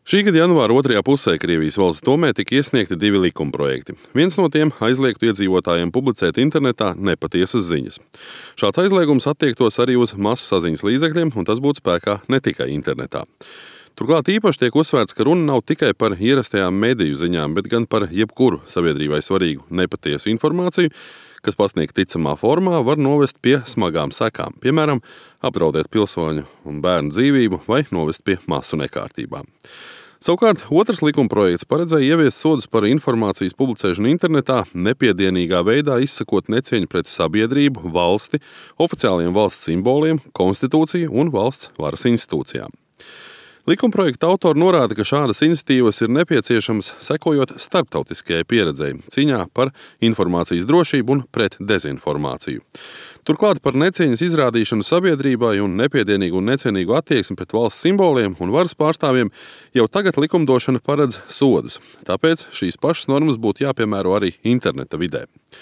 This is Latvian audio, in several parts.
Šī gada janvāra otrajā pusē Krievijas valsts domē tika iesniegti 2 likumprojekti. Viens no tiem aizliegtu iedzīvotājiem publicēt internetā nepatiesas ziņas. Šāds aizliegums attiektos arī uz masu saziņas līdzekļiem, un tas būtu spēkā ne tikai internetā. Turklāt īpaši tiek uzsvērts, ka runa nav tikai par ierastajām mediju ziņām, bet gan par jebkuru sabiedrībai svarīgu nepatiesu informāciju, kas pasniegta ticamā formā, var novest pie smagām sekām, piemēram, apdraudēt pilsoņu un bērnu dzīvību vai novest pie masu nekārtībām. Savukārt, otrs likumprojekts paredzēja ieviest sodus par informācijas publicēšanu internetā, nepiedienīgā veidā izsakot necieņu pret sabiedrību, valsti, oficiāliem valsts simboliem, konstitūciju un valsts varas institūcijām. Likumprojekta autori norāda, ka šādas iniciatīvas ir nepieciešamas sekojot starptautiskajai pieredzei cīņā par informācijas drošību un pret dezinformāciju. Turklāt par necieņas izrādīšanu sabiedrībai un nepiedienīgu un necienīgu attieksmi pret valsts simboliem un varas pārstāvjiem jau tagad likumdošana paredz sodus. Tāpēc šīs pašas normas būtu jāpiemēro arī interneta vidē.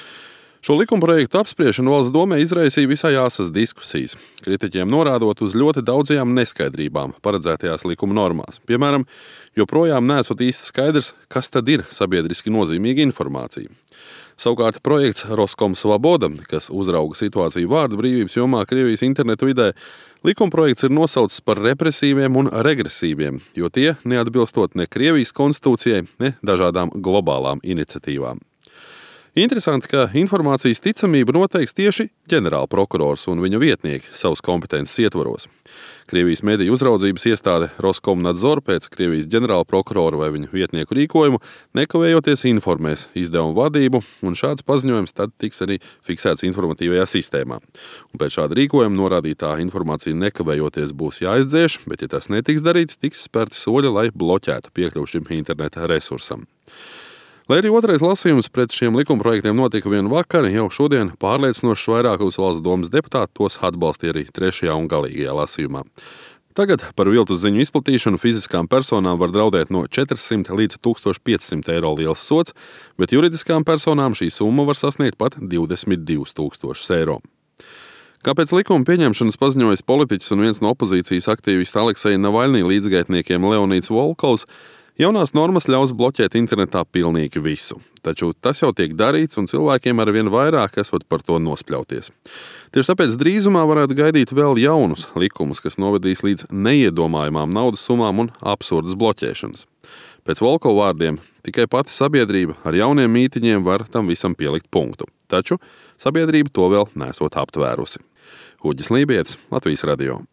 Šo likumprojektu apspriešanu valsts domē izraisīja visai asas diskusijas, kritiķiem norādot uz ļoti daudzajām neskaidrībām paredzētajās likuma normās. Piemēram, joprojām neesot īsti skaidrs, kas tad ir sabiedriski nozīmīga informācija. Savukārt projekts Roskomsvaboda, kas uzrauga situāciju vārdu brīvības jomā Krievijas internetu vidē, likumprojekts ir nosaucis par represīviem un regresīviem, jo tie neatbilstot ne Krievijas konstitūcijai, ne dažādām globālām iniciatīvām. Interesanti, ka informācijas ticamību noteiks tieši ģenerālprokurors un viņa vietnieki savas kompetences ietvaros. Krievijas mediju uzraudzības iestāde Roskomnadzor pēc Krievijas ģenerālprokurora vai viņa vietnieku rīkojumu nekavējoties informēs izdevumu vadību, un šāds paziņojums tad tiks arī fiksēts informatīvajā sistēmā. Un pēc šāda rīkojuma norādītā informācija nekavējoties būs jāizdzēš, bet ja tas netiks darīts, tiks spērti soļi, lai bloķētu piekļuvi šim interneta resursam. Lai arī otrais lasījums pret šiem likumprojektiem notika vien vakar, jau šodien pārliecinoši vairākus valsts domas deputāti tos atbalstīja arī 3. un galīgajā lasījumā. Tagad par viltus ziņu izplatīšanu fiziskām personām var draudēt no 400 līdz 1500 eiro liels sods, bet juridiskām personām šī summa var sasniegt pat 22 000 eiro. Kāpēc likuma pieņemšanas paziņojas politiķis un viens no opozīcijas aktīvista Alekseja Navaļnī līdzgaitniekiem Leonīds Volkovs, jaunās normas ļaus bloķēt internetā pilnīgi visu. Taču tas jau tiek darīts, un cilvēkiem arvien vairāk esot par to nospļauties. Tieši tāpēc drīzumā varētu gaidīt vēl jaunus likumus, kas novedīs līdz neiedomājamām naudas summām un absurdas bloķēšanas. Pēc Volkova vārdiem, tikai pati sabiedrība ar jauniem mītiņiem var tam visam pielikt punktu. Taču sabiedrība to vēl nesot aptvērusi. Uģis Lībietis, Latvijas radio.